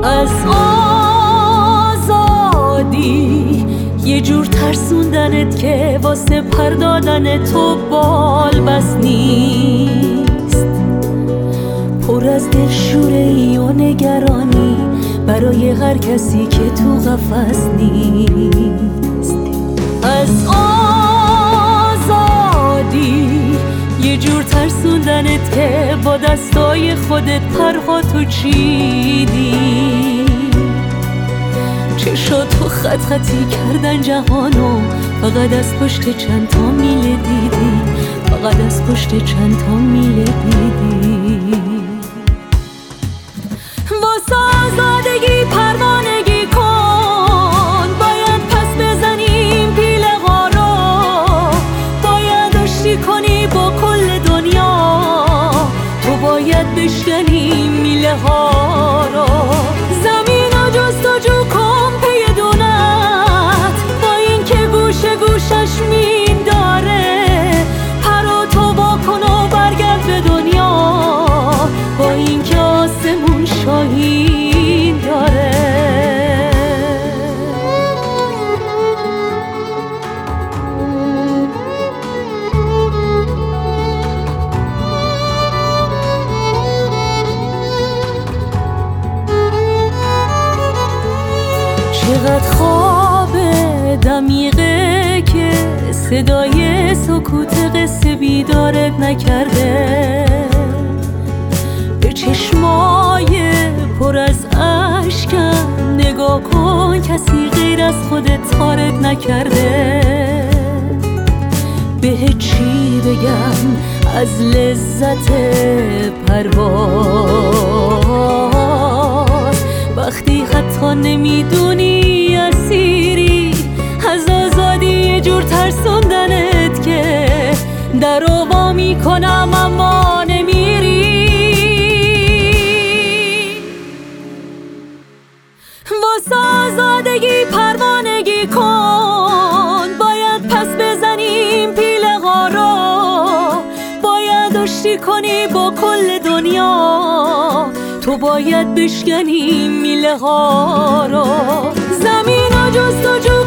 از آزادی یه جور ترسوندنت که واسه پردادن تو بال بس نیست، پر از دلشوره‌ای و نگرانی برای هر کسی که تو قفس نیست. از آزادی یه جور ترسوندنت که با دستای خودت پرهاتو چیدی، چشاتو خط خطی کردن جهانو، فقط از پشت چند تا میله دیدی، فقط از پشت چند تا میله دیدی. واسه آزادگی پروانگی کن، باید پس بزنیم پیله ها رو، باید آشتی کنی با کل دنیا، تو باید بشکنی میله ها رو. زمین و جستجو کن پی دونت، با این که گوشه گوشش مین داره، پرو تو واکن و برگرد به دنیا، با این که آسمون شاهین داره. چقدر خواب دمیقه که صدای سکوت قصه بیدارت نکرده، به چشمای پر از اشکم نگاه کن، کسی غیر از خودت تارت نکرده. بهت چی بگم از لذت پرواز، وقتی حتی نمیدونی اسیری از آزادی، یه جور ترسوندنت که درو وا میکنم اما نمیری. واسه آزادگی پروانگی کن، باید پس بزنیم پیله ها رو، باید آشتی کنی با کل دنیا، تو باید بشکنی میله ها رو. زمین و جستجو